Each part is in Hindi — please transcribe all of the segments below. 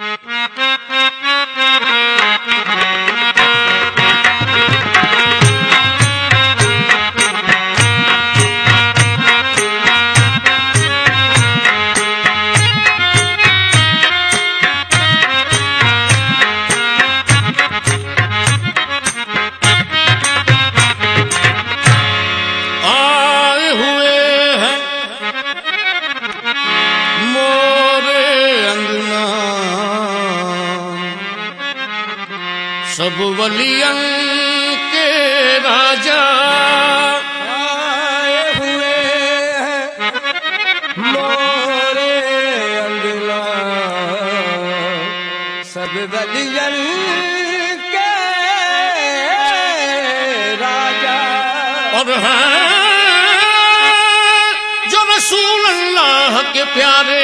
सब वलियन के राजा आए हुए हैं मोरे अंगना, सब वलियन के राजा। और हैं जो रसूल अल्लाह के प्यारे,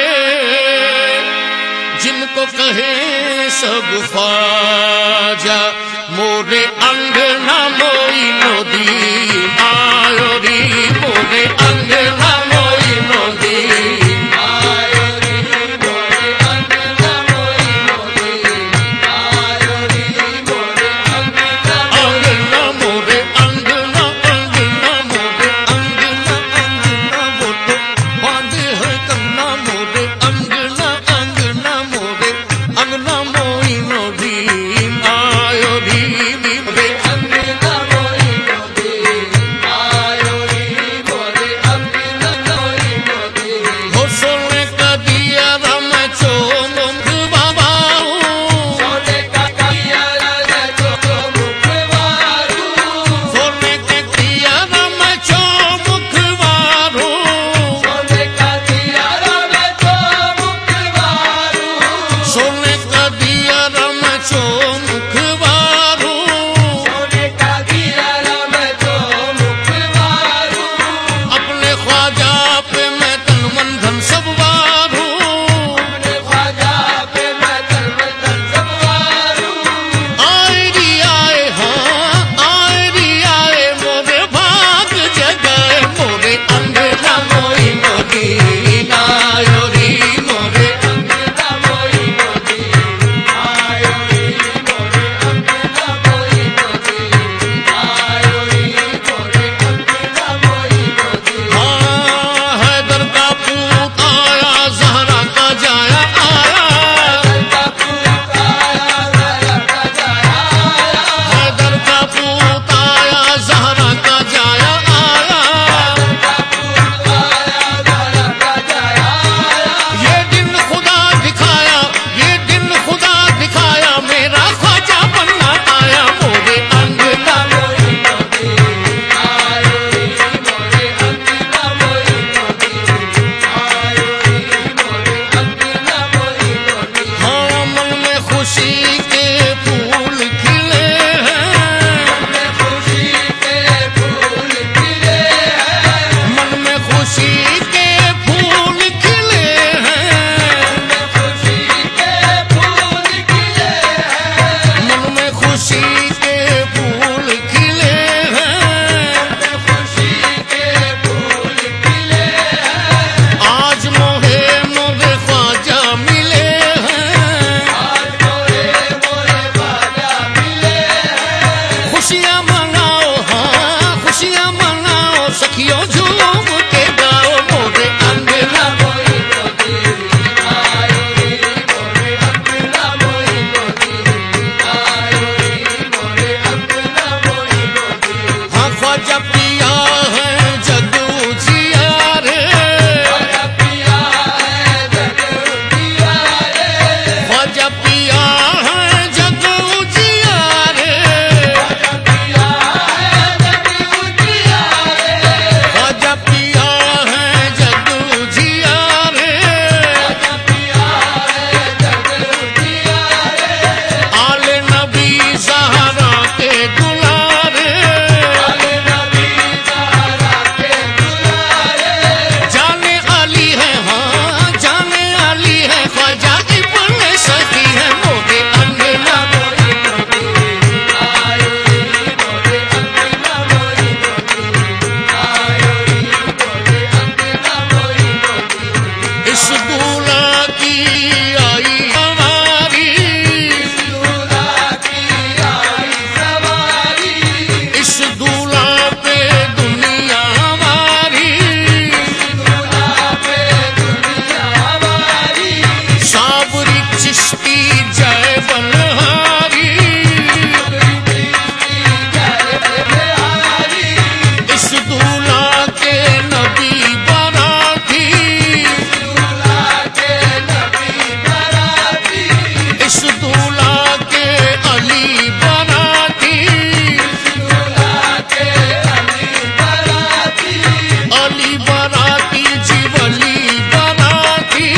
जिनको कहे सब ख्वाजा। मोरे अंगना मोई नदी आयो री, मोरे अंगना मोई नदी आयो री, मोरे अंगना मोई नदी आयो री, मोरे अंगना मोरे अंगना अंगना मोरे अंगना अंगना वो तो बांधे है कंगना। मोरे अंगना अंगना मोरे अंगना मोई नदी आयो री, मोरे अंगना की जय बलहारी, इस दूल्हा के नबी बाराती, इस दूल्हा के अली बाराती, अली बाराती जीवली बाराती,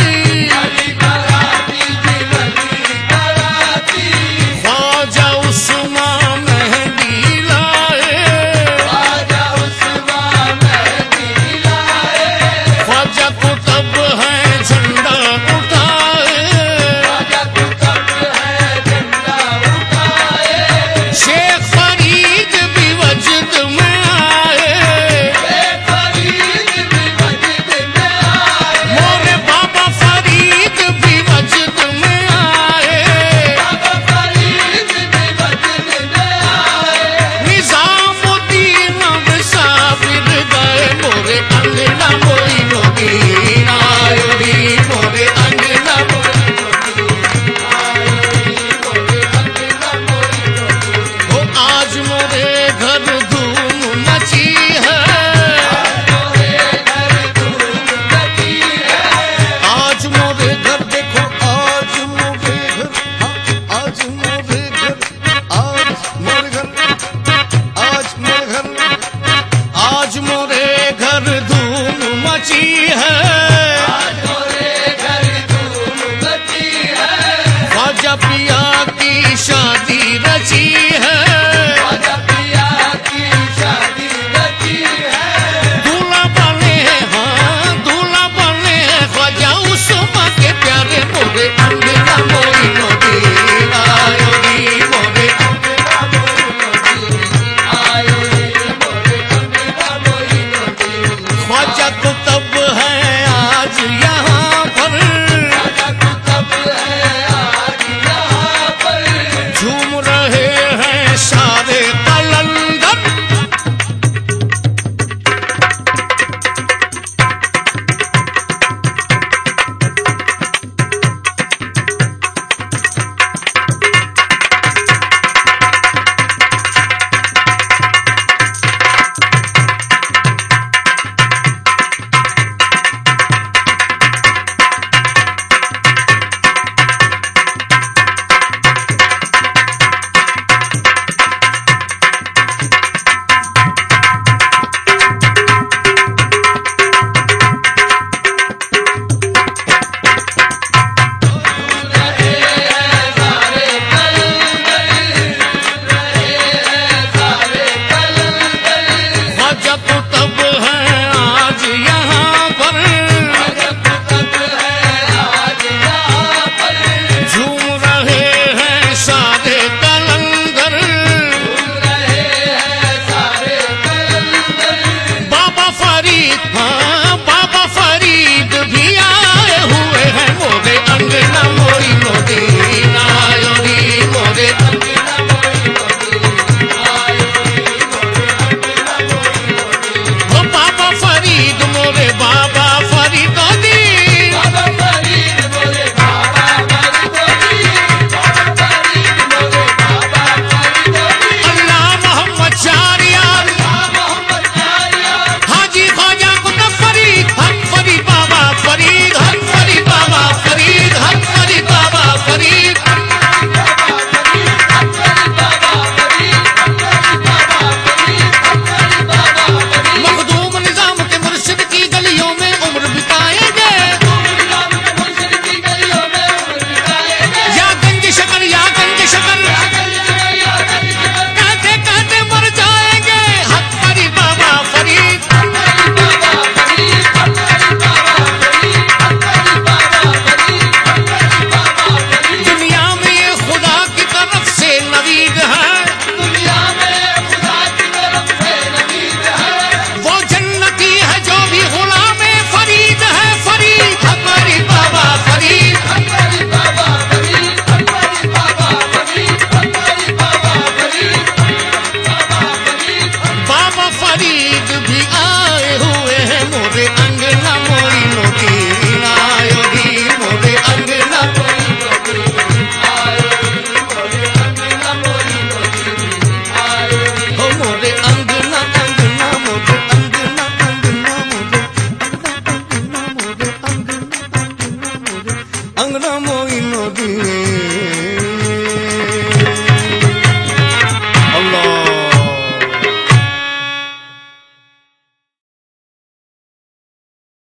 ख्वाजा उस्मान मेहंदी लाए, ख्वाजा कुतुब है झंडा उठाए, शेख फरीद भी वजद में आए, मोरे बाबा फरीद भी वजद में आए, निजामुद्दीन मुसाफिर गए, मोरे अंगना मोइनुद्दीन आयो री, मोरे अंगना ओ आज मोरे घर धूम मची है, आज मोरे घर देखो, आज मोरे घर, हाँ, आज मोरे घर, आज मोरे घर, आज मोरे घर, आज मोरे घर धूम मची है, ख्वाजा पिया की शादी रची है, दूल्हा बने हैं, हाँ दूल्हा बने हैं ख्वाजा उस्मा के प्यारे, मोरे अंगना मोइनुद्दीन आयो री, मोरे ख्वाजा कुतुब है आज यहाँ पर, में